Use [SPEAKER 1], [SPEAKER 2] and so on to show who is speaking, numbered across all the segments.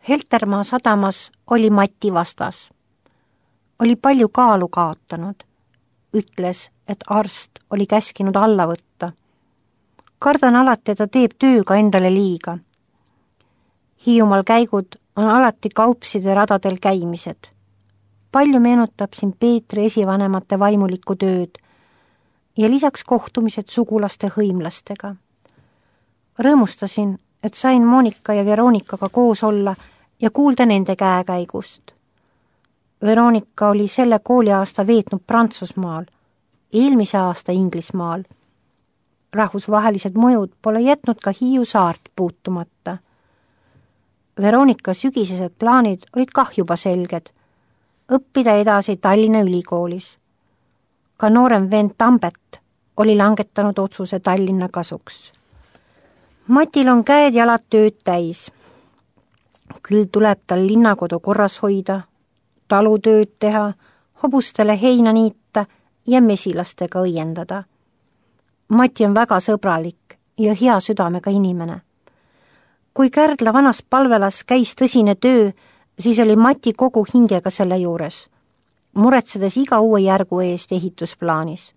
[SPEAKER 1] Heltermaa sadamas oli Mati vastas. Oli palju kaalu kaotanud. Ütles, et arst oli käskinud alla võtta. Kardan alati, et ta teeb tööga endale liiga. Hiiumaal käigud on alati kaupside radadel käimised. Palju meenutab siin Peetri esivanemate vaimulikku tööd ja lisaks kohtumised sugulaste hõimlastega. Rõõmustasin, et sain Monika ja Veronikaga koos olla ja kuulda nende käekäigust. Veronika oli selle kooliaasta veetnud Prantsusmaal, eelmise aasta Inglismaal. Rahvusvahelised mõjud pole jätnud ka Hiiu saart puutumata. Veronika sügisesed plaanid olid kah juba selged, õppida edasi Tallinna ülikoolis. Ka noorem vend Tambet oli langetanud otsuse Tallinna kasuks. Matil on käed-jalad tööd täis. Küll tuleb tal linnakodu korras hoida, talutööd teha, hobustele heina niita ja mesilastega õiendada. Mati on väga sõbralik ja hea südamega inimene. Kui Kärdla vanas palvelas käis tõsine töö, siis oli Mati kogu hingega selle juures, muretsedes iga uue järgu eest ehitusplaanis.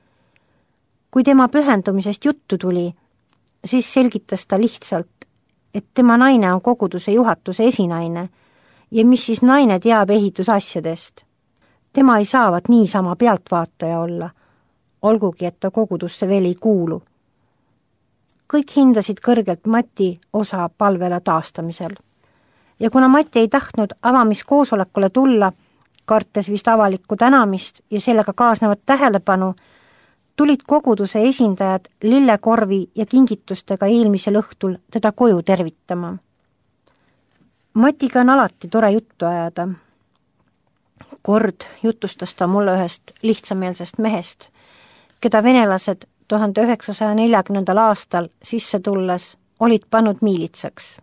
[SPEAKER 1] Kui tema pühendumisest juttu tuli, siis selgitas ta lihtsalt, et tema naine on koguduse juhatuse esinaine ja mis siis naine teab ehitusasjadest. Tema ei saavat niisama pealtvaataja olla, olgugi et ta kogudusse veel ei kuulu. Kõik hindasid kõrgelt Mati osa palvela taastamisel. Ja kuna Mati ei tahtnud avamiskoosolekule tulla, kartes vist avalikku tänamist ja sellega kaasnevat tähelepanu, tulid koguduse esindajad lillekorvi ja kingitustega eelmisel õhtul teda koju tervitama. Matiga on alati tore juttu ajada. Kord jutustas ta mulle ühest lihtsameelsest mehest, keda venelased 1940. aastal sisse tulles olid pannud miilitsaks.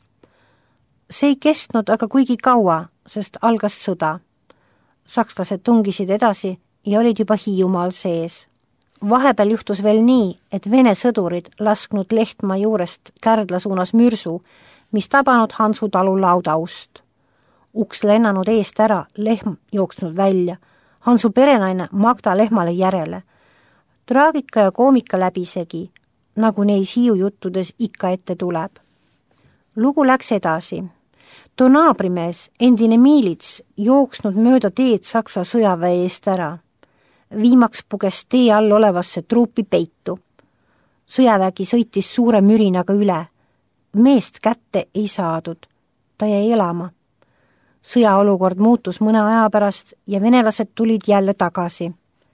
[SPEAKER 1] See ei kestnud aga kuigi kaua, sest algas sõda. Sakslased tungisid edasi ja olid juba Hiiumaal sees. Vahepeal juhtus veel nii, et Vene sõdurid lasknud Lehtmaa juurest Kärdla suunas mürsu, mis tabanud Hansu talu laudaust. Uks lennanud eest ära, lehm jooksnud välja. Hansu perenaine Magda lehmale järele. Traagika ja koomika läbisegi, nagu neis Hiiu juttudes ikka ette tuleb. Lugu läks edasi. Too naabrimees, endine miilits, jooksnud mööda teed Saksa sõjaväe eest ära. Viimaks puges tee all olevasse truupi peitu. Sõjavägi sõitis suure mürinaga üle. Meest kätte ei saadud. Ta jäi elama. Sõjaolukord muutus mõne aja pärast ja venelased tulid jälle tagasi.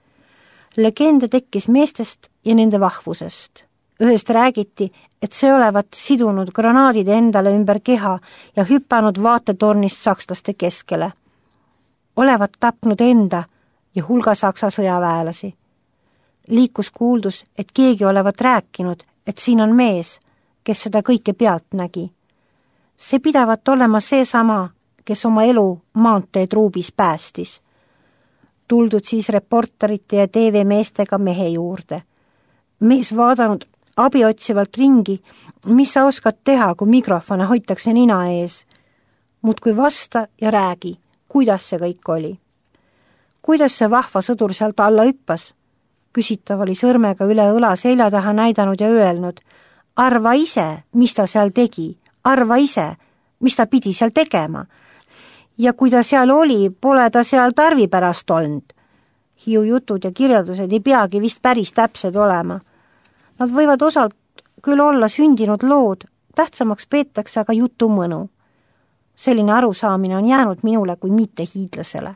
[SPEAKER 1] Legende tekkis meestest ja nende vahvusest. Ühest räägiti, et see olevat sidunud granaadid endale ümber keha ja hüpanud vaatetornist sakslaste keskele. Olevat tapnud enda ja hulga Saksa sõjaväelasi. Liikus kuuldus, et keegi olevat rääkinud, et siin on mees, kes seda kõike pealt nägi. See pidavat olema seesama, kes oma elu maantee truubis päästis. Tuldud siis reporterite ja TV-meestega mehe juurde. Mees vaadanud abi otsivalt ringi, mis sa oskad teha, kui mikrofone hoitakse nina ees. Muudkui vasta ja räägi, kuidas see kõik oli. Kuidas see vahva sõdur sealt alla hüppas? Küsitav oli sõrmega üle õla selja taha näidanud ja öelnud, arva ise, mis ta seal tegi, arva ise, mis ta pidi seal tegema. Ja kui ta seal oli, pole ta seal tarvi pärast olnud. Hiiu jutud ja kirjeldused ei peagi vist päris täpsed olema. Nad võivad osalt küll olla sündinud lood, tähtsamaks peetakse aga jutu mõnu. Selline arusaamine on jäänud minule kui mitte hiidlasele.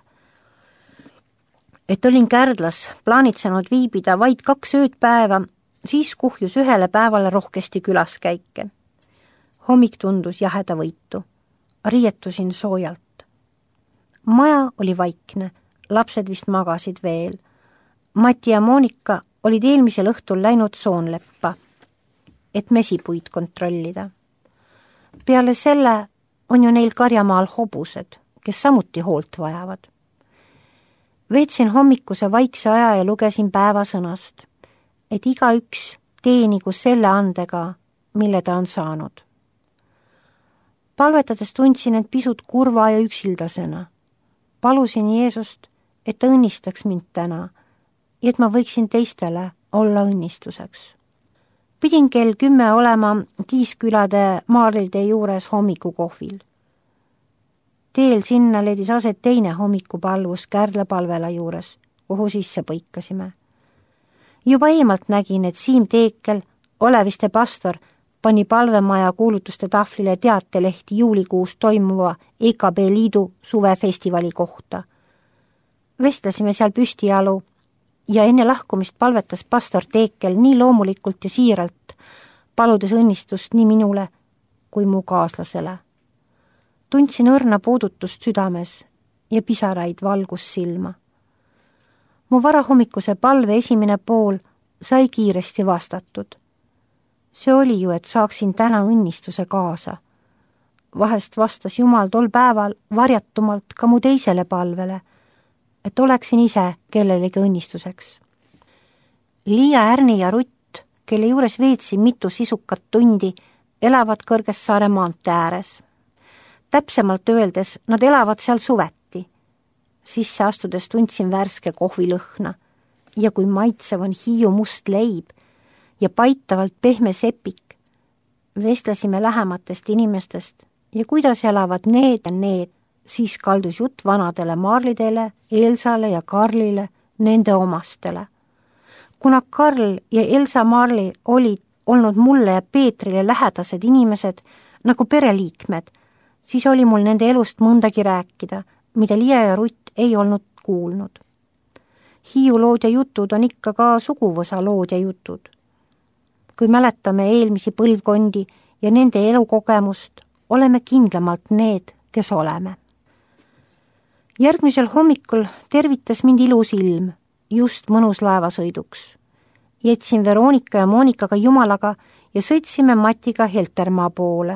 [SPEAKER 1] Et olin Kärdlas plaanitsenud viibida vaid 2 öödpäeva, siis kuhjus ühele päevale rohkesti külaskäike. Hommik tundus jaheda võitu. Riietusin soojalt. Maja oli vaikne, lapsed vist magasid veel. Mati ja Monika olid eelmisel õhtul läinud Soonleppa, et mesipuid kontrollida. Peale selle on ju neil Karjamaal hobused, kes samuti hoolt vajavad. Veetsin hommikuse vaikse aja ja lugesin päevasõnast, et igaüks teenigu selle andega, mille ta on saanud. Palvetades tundsin end pisut kurva ja üksildasena. Palusin Jeesust, et ta õnnistaks mind täna ja et ma võiksin teistele olla õnnistuseks. Pidin kell 10 olema Kiiskülade Maarlitee juures hommikukohvil. Teel sinna leidis aset teine hommikupalvus Kärdla palvela juures, kuhu sisse põikasime. Juba eemalt nägin, et Siim Teekel, Oleviste pastor, pani palvemaja kuulutuste tahvlile teatelehti juulikuus toimuva EKB liidu suvefestivali kohta. Vestlesime seal püstijalu ja enne lahkumist palvetas pastor Teekel nii loomulikult ja siiralt, paludes õnnistust nii minule kui mu kaaslasele. Tundsin õrna puudutust südames ja pisaraid valgus silma. Mu varahommikuse palve esimene pool sai kiiresti vastatud. See oli ju, et saaksin täna õnnistuse kaasa. Vahest vastas Jumal tol päeval varjatumalt ka mu teisele palvele, et oleksin ise kellelegi õnnistuseks. Liia, Ärni ja Rutt, kelle juures veetsin mitu sisukat tundi, elavad Kõrgessaare maantee ääres. Täpsemalt öeldes, nad elavad seal suveti. Sisse astudes tundsin värske kohvilõhna ja kui maitsev on Hiiu must leib ja paitavalt pehme sepik. Vestlesime lähematest inimestest ja kuidas elavad need ja need, siis kaldus jutt vanadele Maarlidele, Elsale ja Karlile, nende omastele. Kuna Karl ja Elsa Maarli olid olnud mulle ja Peetrile lähedased inimesed nagu pereliikmed, siis oli mul nende elust mõndagi rääkida, mida Liia ja Rutt ei olnud kuulnud. Hiiu lood ja jutud on ikka ka suguvõsa lood ja jutud. Kui mäletame eelmisi põlvkondi ja nende elukogemust, oleme kindlamalt need, kes oleme. Järgmisel hommikul tervitas mind ilus ilm, just mõnus laevasõiduks. Jätsin Veronika ja Monikaga Jumalaga ja sõitsime Matiga Heltermaa poole.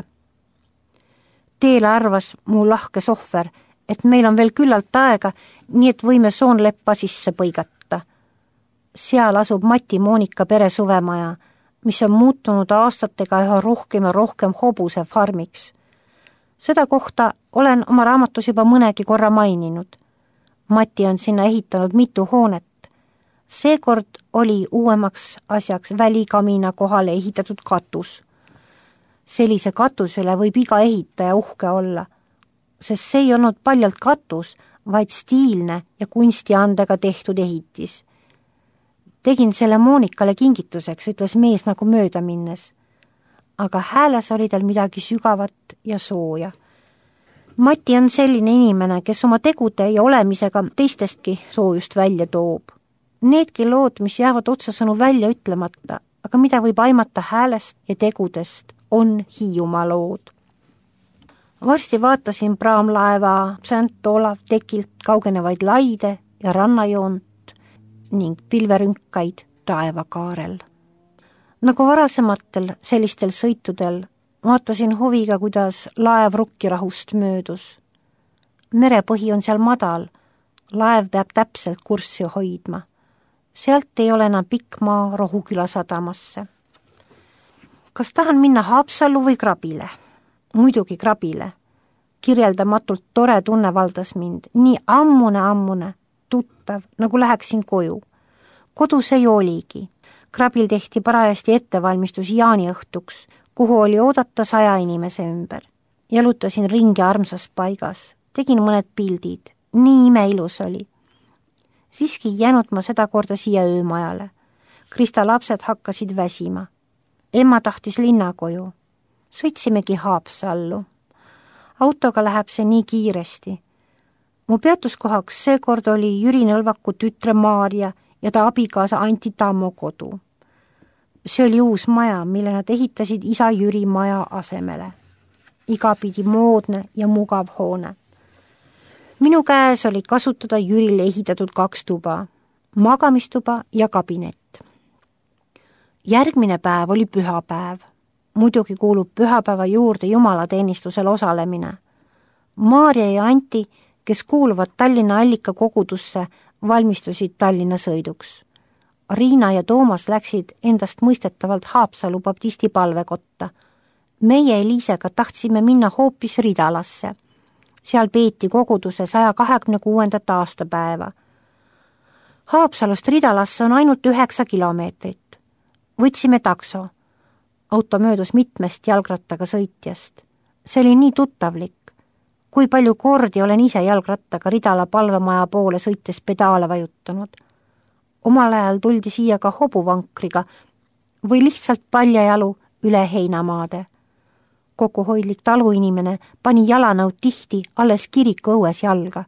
[SPEAKER 1] Teele arvas mu lahke sohver, et meil on veel küllalt aega, nii et võime Soonleppa sisse põigata. Seal asub Mati Monika pere suvemaja, mis on muutunud aastatega üha rohkem ja rohkem hobuse farmiks. Seda kohta olen oma raamatus juba mõnegi korra maininud. Mati on sinna ehitanud mitu hoonet. Seekord oli uuemaks asjaks välikamina kohale ehitatud katus. Sellise katusele võib iga ehitaja uhke olla, sest see ei olnud paljalt katus, vaid stiilne ja kunstiandega tehtud ehitis. Tegin selle Monikale kingituseks, ütles mees nagu mööda minnes. Aga hääles oli tal midagi sügavat ja sooja. Mati on selline inimene, kes oma tegude ja olemisega teistestki soojust välja toob. Needki lood, mis jäävad otsasõnu välja ütlemata, aga mida võib aimata häälest ja tegudest, on Hiiumaa lood. Varsti vaatasin praamlaeva St. Olav tekilt kaugenevaid laide ja rannajoont ning pilverünkaid taevakaarel. Nagu varasematel sellistel sõitudel vaatasin huviga, kuidas laev rukkirahust möödus. Merepõhi on seal madal, laev peab täpselt kurssi hoidma. Sealt ei ole enam pikk maa Rohuküla sadamasse. Kas tahan minna Haapsallu või Krabile? Muidugi Krabile. Kirjeldamatult tore tunne valdas mind, nii ammune, tuttav, nagu läheksin koju. Kodus ei oligi. Krabil tehti parajasti ettevalmistus jaaniõhtuks, kuhu oli oodata 100 inimese ümber. Jalutasin ringi armsas paigas, tegin mõned pildid, nii imeilus oli. Siiski jäänud ma seda korda siia öömajale. Krista lapsed hakkasid väsima. Emma tahtis linnakoju. Sõitsimegi Haapsallu. Autoga läheb see nii kiiresti. Mu peatuskohaks seekord oli Jüri Nõlvaku tütre Maarja ja ta abikaasa Anti Tammo kodu. See oli uus maja, mille nad ehitasid isa Jüri maja asemele. Igapidi moodne ja mugav hoone. Minu käes oli kasutada Jürile ehitatud 2 tuba, magamistuba ja kabinet. Järgmine päev oli pühapäev. Muidugi kuulub pühapäeva juurde jumalateenistusel osalemine. Maarja ja Anti, kes kuuluvad Tallinna Allika kogudusse, valmistusid Tallinna sõiduks. Riina ja Toomas läksid endast mõistetavalt Haapsalu baptisti palvekotta. Meie Eliisega tahtsime minna hoopis Ridalasse. Seal peeti koguduse 126. aastapäeva. Haapsalust Ridalasse on ainult 9 kilomeetrit. Võtsime takso. Auto möödus mitmest jalgrattaga sõitjast. See oli nii tuttavlik. Kui palju kordi olen ise jalgrattaga Ridala palvemaja poole sõites pedaale vajutanud. Omal ajal tuldi siia ka hobuvankriga või lihtsalt paljajalu üle heinamaade. Kokkuhoidlik taluinimene pani jalanõud tihti alles kiriku õues jalga.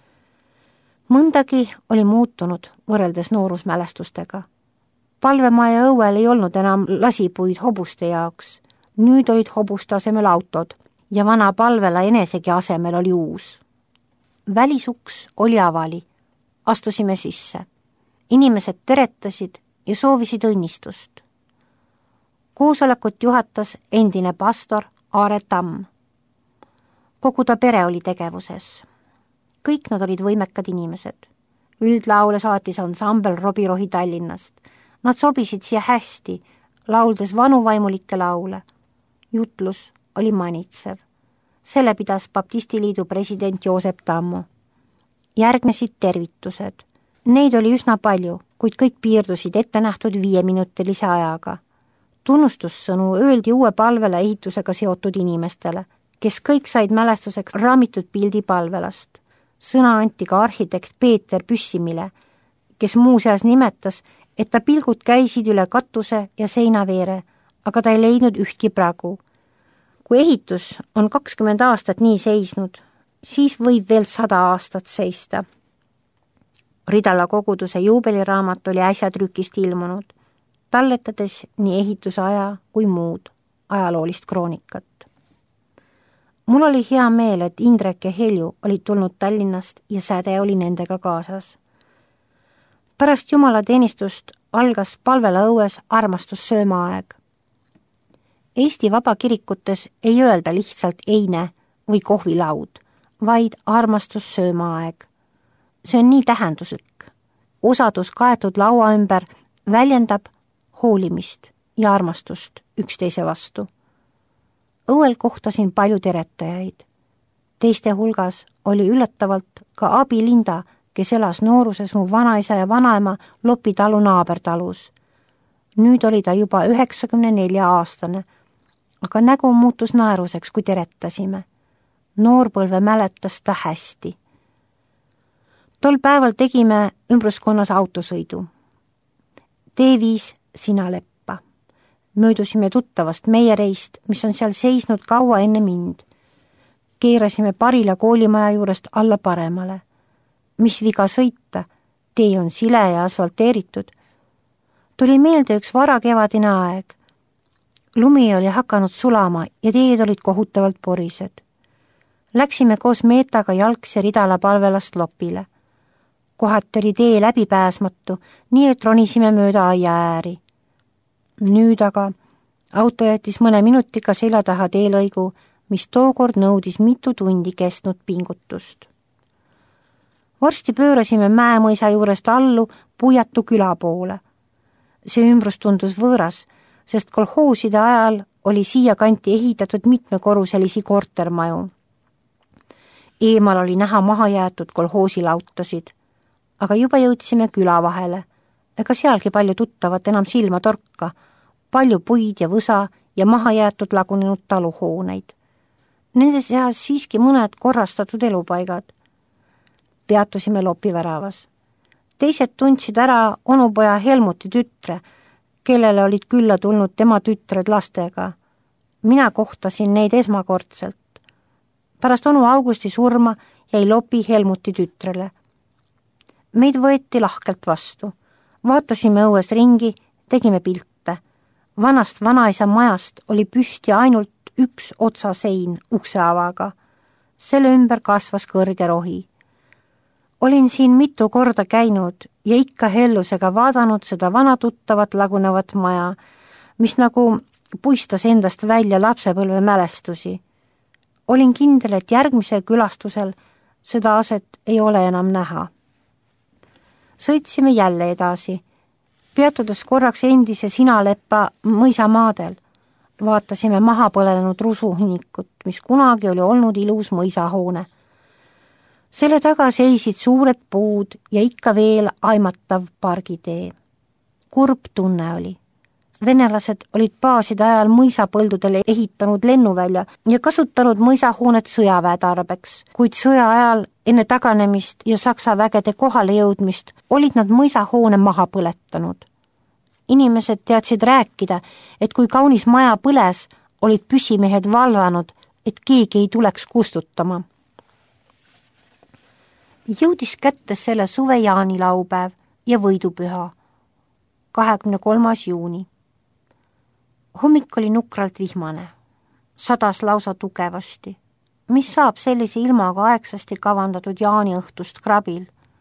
[SPEAKER 1] Mõndagi oli muutunud võrreldes noorusmälestustega. Palvemaja õuel ei olnud enam lasipuid hobuste jaoks. Nüüd olid hobuste asemel autod ja vana palvela enesegi asemel oli uus. Välisuks oli avali. Astusime sisse. Inimesed teretasid ja soovisid õnnistust. Koosolekut juhatas endine pastor Aare Tamm. Kogu ta pere oli tegevuses. Kõik nad olid võimekad inimesed. Üldlaule saatis ansambel Robirohi Tallinnast. Nad sobisid siia hästi, lauldes vanu vaimulikke laule. Jutlus oli manitsev. Selle pidas Baptistiliidu president Joosep Tammu. Järgnesid tervitused. Neid oli üsna palju, kuid kõik piirdusid ettenähtud 5-minutilise ajaga. Tunnustussõnu öeldi uue palvela ehitusega seotud inimestele, kes kõik said mälestuseks raamitud pildi palvelast. Sõna anti ka arhitekt Peeter Püssimile, kes muuseas nimetas, et ta pilgud käisid üle katuse ja seinaveere, aga ta ei leidnud ühtki pragu. Kui ehitus on 20 aastat nii seisnud, siis võib veel 100 aastat seista. Ridala koguduse juubeliraamat oli äsja trükist ilmunud, talletades nii ehituse aja kui muud ajaloolist kroonikat. Mul oli hea meel, et Indrek ja Helju olid tulnud Tallinnast ja säde oli nendega kaasas. Pärast jumalateenistust algas palvela õues armastussöömaaeg. Eesti vabakirikutes ei öelda lihtsalt eine või kohvilaud, vaid armastussöömaaeg. See on nii tähenduslik. Osadus kaetud laua ümber väljendab hoolimist ja armastust üksteise vastu. Õuel kohtasin palju teretajaid. Teiste hulgas oli üllatavalt ka abi Linda, kes elas nooruses mu vanaisa ja vanaema Lopi talu naabertalus. Nüüd oli ta juba 94-aastane, aga nägu muutus naeruseks, kui teretasime. Noorpõlve mäletas ta hästi. Tol päeval tegime ümbruskonnas autosõidu. Tee viis Sinaleppa. Möödusime tuttavast meiereist, mis on seal seisnud kaua enne mind. Keerasime Parila koolimaja juurest alla paremale. Mis viga sõita, tee on sile ja asfalteeritud. Tuli meelde üks varakevadine aeg. Lumi oli hakanud sulama ja teed olid kohutavalt porised. Läksime koos Meetaga jalgsi Ridala palvelast Lopile. Kohati oli tee läbipääsmatu, nii et ronisime mööda aia ääri. Nüüd aga auto jättis mõne minutiga selja taha teelõigu, mis tookord nõudis mitu tundi kestnud pingutust. Varsti pöörasime Mäemõisa juurest allu Puiatu küla poole. See ümbrus tundus võõras, sest kolhooside ajal oli siia kanti ehitatud mitmekoruselisi kortermaju. Eemal oli näha maha jäetud kolhoosilautasid, aga juba jõudsime küla vahele, ega sealgi palju tuttavat enam silma torka, palju puid ja võsa ja maha jäetud lagunenud taluhooneid. Nende seas siiski mõned korrastatud elupaigad. Peatusime Lopi väravas. Teised tundsid ära onupoja Helmuti tütre, kellele olid külla tulnud tema tütred lastega. Mina kohtasin neid esmakordselt. Pärast onu Augusti surma jäi Lopi Helmuti tütrele. Meid võeti lahkelt vastu. Vaatasime õues ringi, tegime pilte. Vanast vanaisa majast oli püsti ainult üks otsasein ukseavaga. Selle ümber kasvas kõrge rohi. Olin siin mitu korda käinud ja ikka hellusega vaadanud seda vana tuttavat lagunevat maja, mis nagu puistas endast välja lapsepõlve mälestusi. Olin kindel, et järgmisel külastusel seda aset ei ole enam näha. Sõitsime jälle edasi, peatudes korraks endise Sinaleppa mõisamaadel. vaatasime maha põlenud rusuhunnikut, mis kunagi oli olnud ilus mõisahoone. Selle taga seisid suured puud ja ikka veel aimatav pargitee. Kurb tunne oli. Venelased olid baaside ajal mõisapõldudele ehitanud lennuvälja ja kasutanud mõisahoonet sõjaväe tarbeks, kuid sõja ajal enne taganemist ja Saksa vägede kohale jõudmist olid nad mõisahoone maha põletanud. Inimesed teadsid rääkida, et kui kaunis maja põles, olid püssimehed valvanud, et keegi ei tuleks kustutama. Jõudis kätte selle suve jaanilaupäev ja võidupüha, 23. juuni. Hommik oli nukralt vihmane, sadas lausa tugevasti. Mis saab sellise ilmaga aegsasti kavandatud jaaniõhtust krabil?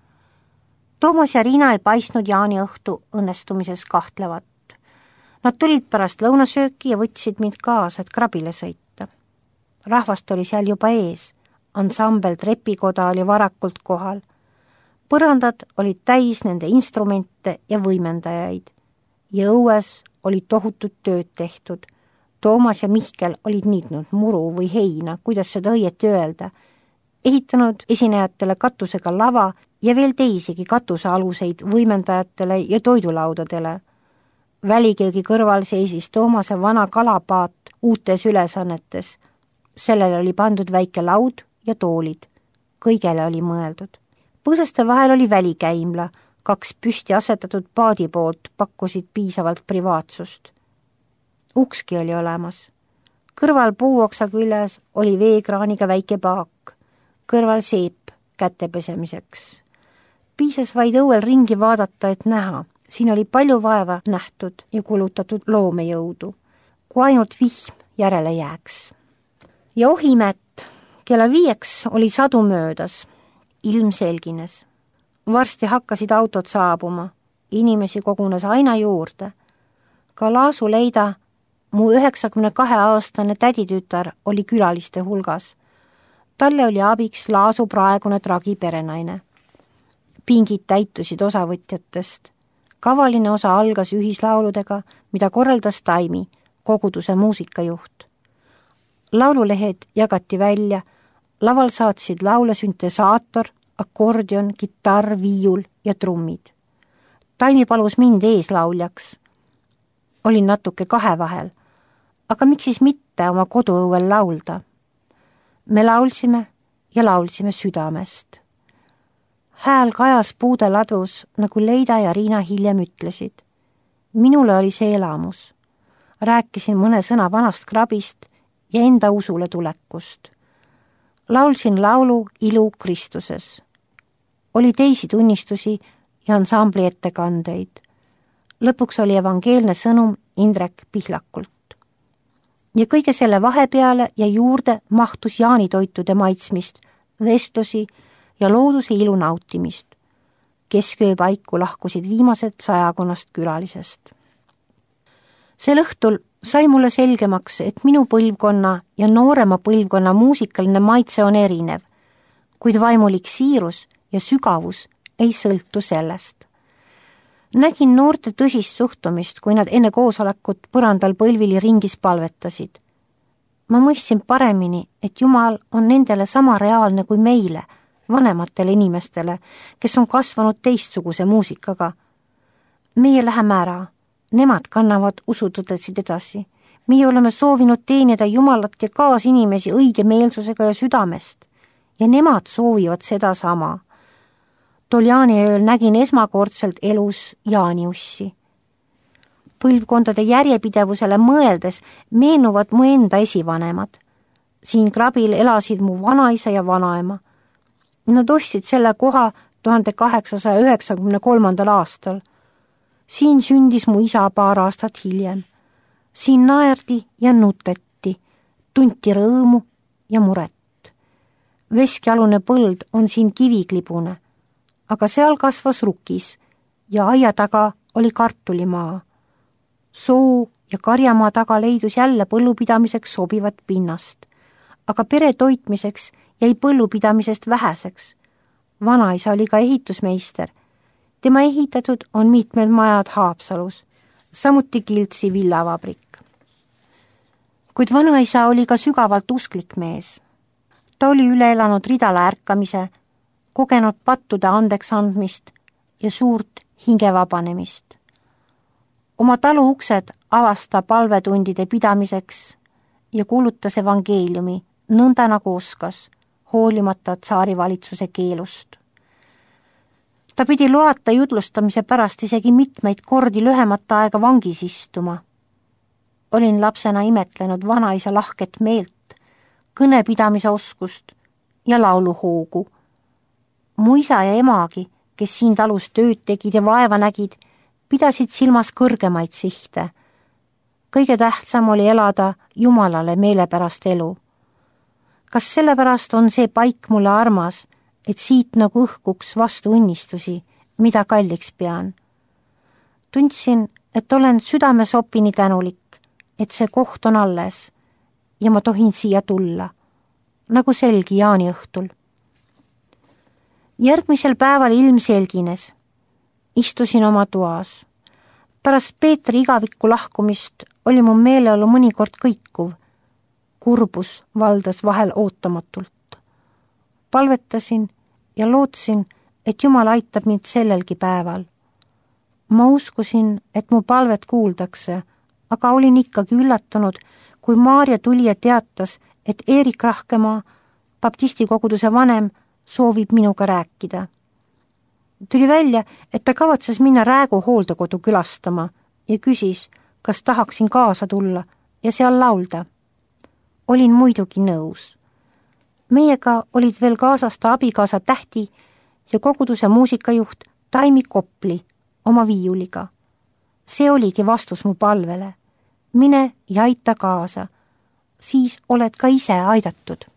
[SPEAKER 1] Toomas ja Riina ei paistnud jaaniõhtu õnnestumises kahtlevat. Nad tulid pärast lõunasööki ja võtsid mind kaasa, et krabile sõita. Rahvast oli seal juba ees. Ansambel Trepikoda oli varakult kohal. Põrandad olid täis nende instrumente ja võimendajaid. Ja õues oli tohutut tööd tehtud. Toomas ja Mihkel olid niitnud muru või heina, kuidas seda õieti öelda, ehitanud esinejatele katusega lava ja veel teisigi katusealuseid võimendajatele ja toidulaudadele. Väliköögi kõrval seisis Toomase vana kalapaat uutes ülesannetes. Sellele oli pandud väike laud ja toolid. Kõigele oli mõeldud. Põõsaste vahel oli välikäimla, 2 püsti asetatud paadi poolt pakkusid piisavalt privaatsust. Ukski oli olemas. Kõrval puuoksa küljes oli veekraaniga väike paak, kõrval seep käte pesemiseks. Piisas vaid õuel ringi vaadata, et näha. Siin oli palju vaeva nähtud ja kulutatud loomejõudu, kui ainult vihm järele jääks. Ja ohimet, kella 5 oli sadu möödas, ilm selgines. Varsti hakkasid autod saabuma, inimesi kogunes aina juurde. Ka Laasu Leida, mu 92-aastane täditütar, oli külaliste hulgas. Talle oli abiks Laasu praegune tragi perenaine. Pingid täitusid osavõtjatest. Kavaline osa algas ühislauludega, mida korraldas Taimi, koguduse muusikajuht. Laululehed jagati välja, laval saatsid laule süntesaator, akordion, kitarr, viiul ja trummid. Taimi palus mind eeslauljaks. Olin natuke kahe vahel, aga miks siis mitte oma koduõuel laulda? Me laulsime ja laulsime südamest. Hääl kajas puude ladus, nagu Leida ja Riina hiljem ütlesid. Minule oli see elamus. Rääkisin mõne sõna vanast krabist ja enda usule tulekust. Laulsin laulu Ilu Kristuses. Oli teisi tunnistusi ja ansambli ettekandeid. Lõpuks oli evangeelne sõnum Indrek Pihlakult. Ja kõige selle vahepeale ja juurde mahtus jaanitoitude maitsmist, vestlusi ja looduse ilu nautimist. Kesköö paiku lahkusid viimased 100 külalisest. Sel õhtul sai mulle selgemaks, et minu põlvkonna ja noorema põlvkonna muusikaline maitse on erinev, kuid vaimulik siirus ja sügavus ei sõltu sellest. Nägin noorte tõsist suhtumist, kui nad enne koosolekut põrandal põlvili ringis palvetasid. Ma mõistsin paremini, et Jumal on nendele sama reaalne kui meile, vanematele inimestele, kes on kasvanud teistsuguse muusikaga. Meie läheme ära, nemad kannavad usutõdesid edasi. Meie oleme soovinud teenida Jumalat ja kaasinimesi õige meelsusega ja südamest. Ja nemad soovivad seda sama. Tol jaaniööl nägin esmakordselt elus jaaniussi. Põlvkondade järjepidevusele mõeldes meenuvad mu enda esivanemad. Siin krabil elasid mu vanaisa ja vanaema. Nad ostsid selle koha 1893. aastal. Siin sündis mu isa paar aastat hiljem. Siin naerdi ja nuteti, tunti rõõmu ja muret. Veskialune põld on siin kiviklibune, aga seal kasvas rukis ja aia taga oli kartulimaa. Soo ja karjamaa taga leidus jälle põllupidamiseks sobivat pinnast, aga pere toitmiseks jäi põllupidamisest väheseks. Vanaisa oli ka ehitusmeister. Tema ehitatud on mitmed majad Haapsalus, samuti Kiltsi villavabrik. Kuid vanaisa oli ka sügavalt usklik mees. Ta oli üle elanud ridala ärkamise, kogenud pattude andeks andmist ja suurt hingevabanemist. Oma talu uksed avas ta palvetundide pidamiseks ja kuulutas evangeeliumi nõnda nagu oskas, hoolimata tsaarivalitsuse keelust. Ta pidi loata jutlustamise pärast isegi mitmeid kordi lühemat aega vangis istuma. Olin lapsena imetlenud vanaisa lahket meelt, kõnepidamise oskust ja lauluhoogu. Mu isa ja emagi, kes siin talus tööd tegid ja vaeva nägid, pidasid silmas kõrgemaid sihte. Kõige tähtsam oli elada Jumalale meelepärast elu. Kas sellepärast on see paik mulle armas, et siit nagu õhkuks vastu õnnistusi, mida kalliks pean? Tundsin, et olen südamesopini tänulik, et see koht on alles ja ma tohin siia tulla, nagu selgi jaaniõhtul. Järgmisel päeval ilm selgines. Istusin oma toas. Pärast Peetri igavikku lahkumist oli mu meeleolu mõnikord kõikuv. Kurbus valdas vahel ootamatult. Palvetasin ja lootsin, et Jumal aitab mind sellelgi päeval. Ma uskusin, et mu palvet kuuldakse, aga olin ikkagi üllatunud, kui Maarja tuli ja teatas, et Eerik Rahkemaa, baptisti koguduse vanem, soovib minuga rääkida. Tuli välja, et ta kavatses minna Räägu hooldekodu külastama ja küsis, kas tahaksin kaasa tulla ja seal laulda. Olin muidugi nõus. Meiega olid veel kaasas ta abikaasa Tähti ja koguduse muusikajuht Taimi Kopli oma viiuliga. See oligi vastus mu palvele. Mine ja aita kaasa, siis oled ka ise aidatud.